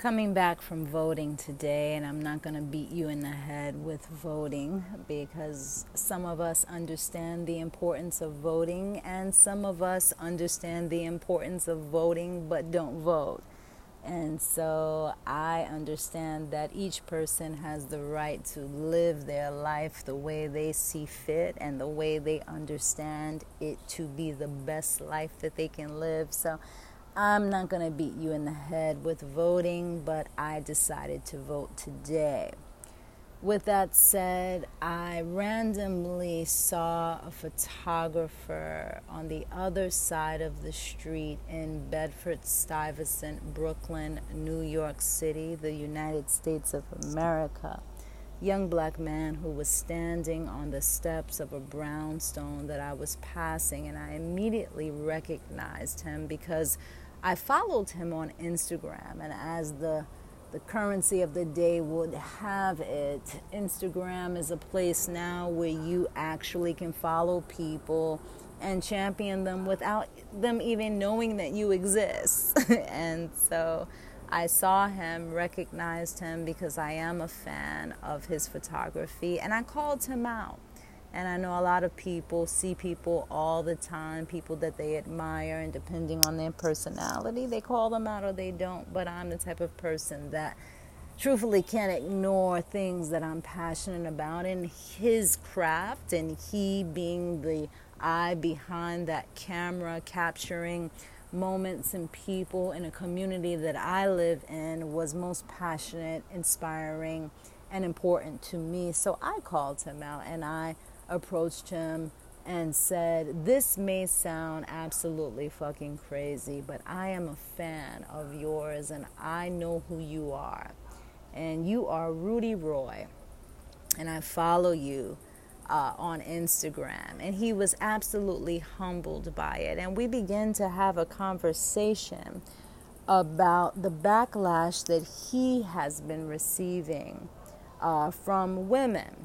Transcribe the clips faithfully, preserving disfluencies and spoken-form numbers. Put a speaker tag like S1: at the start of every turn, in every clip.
S1: Coming back from voting today, and I'm not going to beat you in the head with voting because some of us understand the importance of voting and some of us understand the importance of voting but don't vote. And so I understand that each person has the right to live their life the way they see fit and the way they understand it to be the best life that they can live. So I'm not going to beat you in the head with voting, but I decided to vote today. With that said, I randomly saw a photographer on the other side of the street in Bedford-Stuyvesant, Brooklyn, New York City, the United States of America. Young black man who was standing on the steps of a brownstone that I was passing, and I immediately recognized him because I followed him on Instagram, and as the the currency of the day would have it, Instagram is a place now where you actually can follow people and champion them without them even knowing that you exist. And so I saw him, recognized him because I am a fan of his photography, and I called him out. And I know a lot of people see people all the time, people that they admire, and depending on their personality, they call them out or they don't. But I'm the type of person that truthfully can't ignore things that I'm passionate about. And his craft, and he being the eye behind that camera, capturing moments and people in a community that I live in, was most passionate, inspiring, and important to me. So I called him out, and I approached him and said, this may sound absolutely fucking crazy, but I am a fan of yours and I know who you are. And you are Rudy Roy, and I follow you uh, on Instagram. And he was absolutely humbled by it. And we began to have a conversation about the backlash that he has been receiving uh, from women,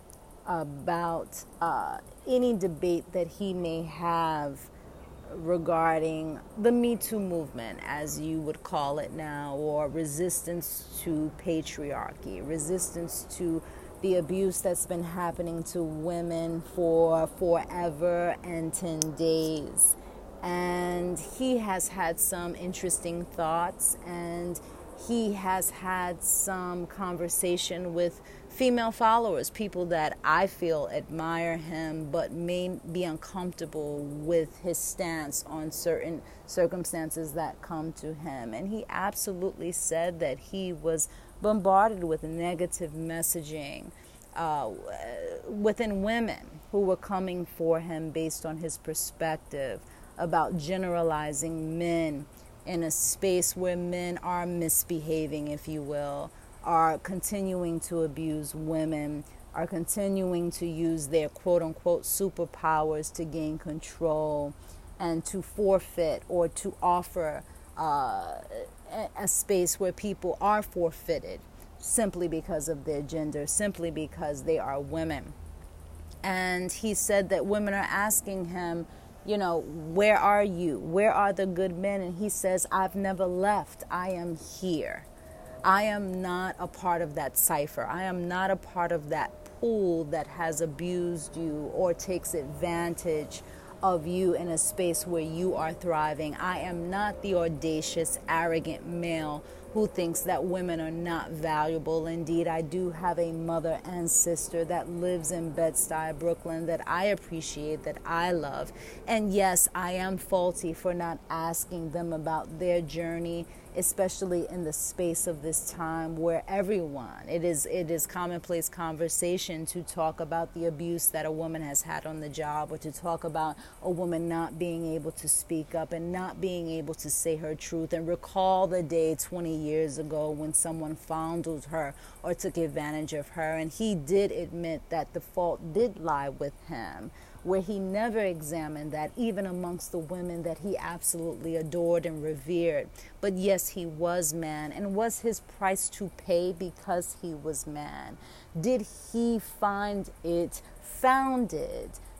S1: about uh, any debate that he may have regarding the Me Too movement, as you would call it now, or resistance to patriarchy, resistance to the abuse that's been happening to women for forever and ten days. And he has had some interesting thoughts, and he has had some conversation with female followers, people that I feel admire him but may be uncomfortable with his stance on certain circumstances that come to him. And he absolutely said that he was bombarded with negative messaging uh, within women who were coming for him based on his perspective about generalizing men in a space where men are misbehaving, if you will, are continuing to abuse women, are continuing to use their quote-unquote superpowers to gain control and to forfeit or to offer uh, a space where people are forfeited simply because of their gender, simply because they are women. And he said that women are asking him, you know, where are you? Where are the good men? And he says, I've never left. I am here. I am not a part of that cipher. I am not a part of that pool that has abused you or takes advantage of you in a space where you are thriving. I am not the audacious, arrogant male who thinks that women are not valuable. Indeed, I do have a mother and sister that lives in Bed-Stuy, Brooklyn, that I appreciate, that I love. And yes, I am faulty for not asking them about their journey, especially in the space of this time where everyone, it is it is commonplace conversation to talk about the abuse that a woman has had on the job, or to talk about a woman not being able to speak up and not being able to say her truth, and recall the day twenty years ago when someone fondled her or took advantage of her. And he did admit that the fault did lie with him, where he never examined that, even amongst the women that he absolutely adored and revered. But yes, he was man. And was his price to pay because he was man? Did he find it founded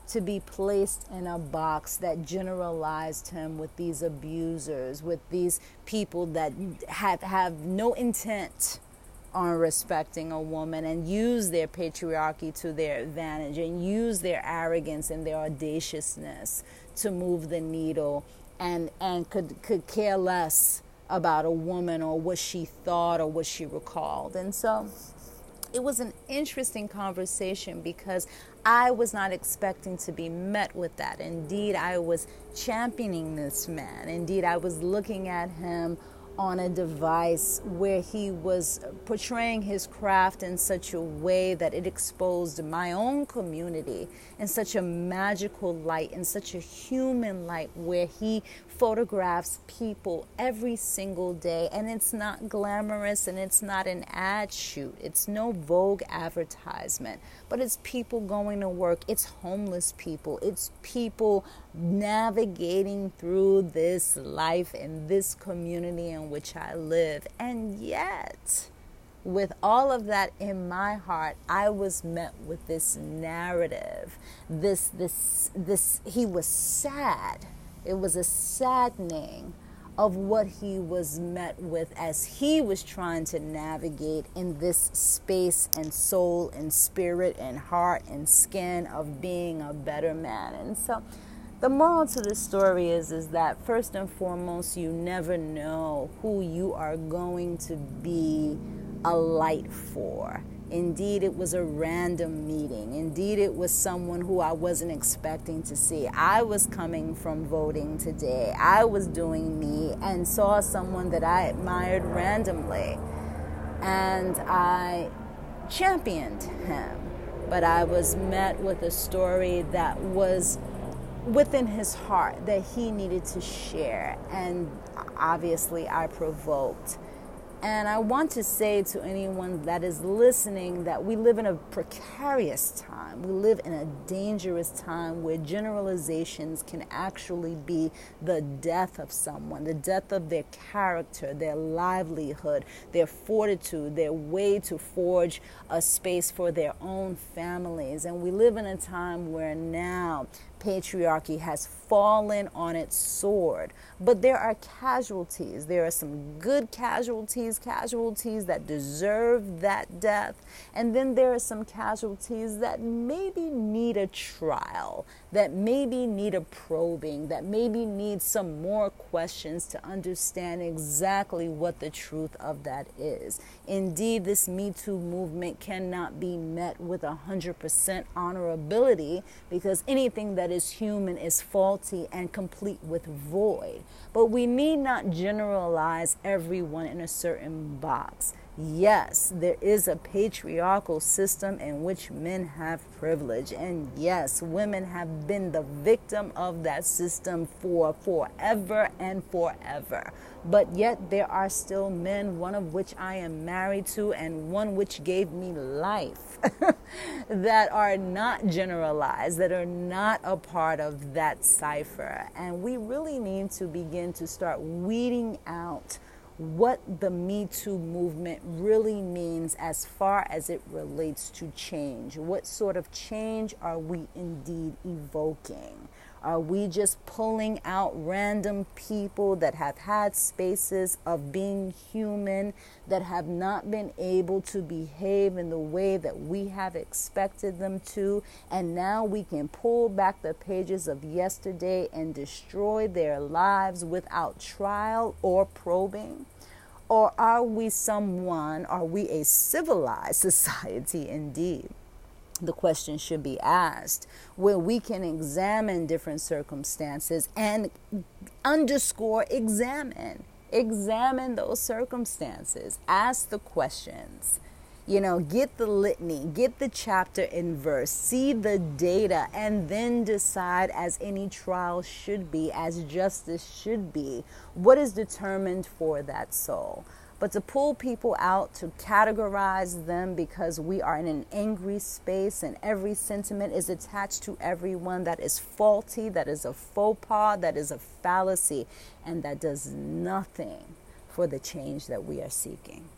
S1: to be placed in a box that generalized him with these abusers, with these people that have, have no intent on respecting a woman, and use their patriarchy to their advantage, and use their arrogance and their audaciousness to move the needle, and and could could care less about a woman or what she thought or what she recalled. And so it was an interesting conversation because I was not expecting to be met with that. Indeed, I was championing this man. Indeed, I was looking at him on a device where he was portraying his craft in such a way that it exposed my own community in such a magical light, in such a human light, where he photographs people every single day. And it's not glamorous, and it's not an ad shoot. It's no Vogue advertisement, but it's people going to work. It's homeless people. It's people navigating through this life in this community in which I live. And yet, with all of that in my heart, I was met with this narrative. This, this, this, he was sad. It was a saddening of what he was met with as he was trying to navigate in this space and soul and spirit and heart and skin of being a better man. And so the moral to the story is, is that first and foremost, you never know who you are going to be a light for. Indeed, it was a random meeting. Indeed, it was someone who I wasn't expecting to see. I was coming from voting today. I was doing me and saw someone that I admired randomly. And I championed him. But I was met with a story that was within his heart that he needed to share. And obviously, I provoked. And I want to say to anyone that is listening that we live in a precarious time. We live in a dangerous time where generalizations can actually be the death of someone, the death of their character, their livelihood, their fortitude, their way to forge a space for their own families. And we live in a time where now patriarchy has fallen on its sword. But there are casualties. There are some good casualties, casualties that deserve that death. And then there are some casualties that maybe need a trial, that maybe need a probing, that maybe need some more questions to understand exactly what the truth of that is. Indeed, this Me Too movement cannot be met with one hundred percent honorability, because anything that is human is faulty and complete with void. But we need not generalize everyone in a certain box. Yes, there is a patriarchal system in which men have privilege. And yes, women have been the victim of that system for forever and forever. But yet there are still men, one of which I am married to and one which gave me life, that are not generalized, that are not a part of that cipher. And we really need to begin to start weeding out what the Me Too movement really means as far as it relates to change. What sort of change are we indeed evoking? Are we just pulling out random people that have had spaces of being human, that have not been able to behave in the way that we have expected them to, and now we can pull back the pages of yesterday and destroy their lives without trial or probing? Or are we someone, are we a civilized society indeed? The question should be asked, where we can examine different circumstances and underscore examine. Examine those circumstances. Ask the questions. You know, get the litany, get the chapter and verse, see the data, and then decide, as any trial should be, as justice should be, what is determined for that soul. But to pull people out, to categorize them because we are in an angry space and every sentiment is attached to everyone, that is faulty, that is a faux pas, that is a fallacy, and that does nothing for the change that we are seeking.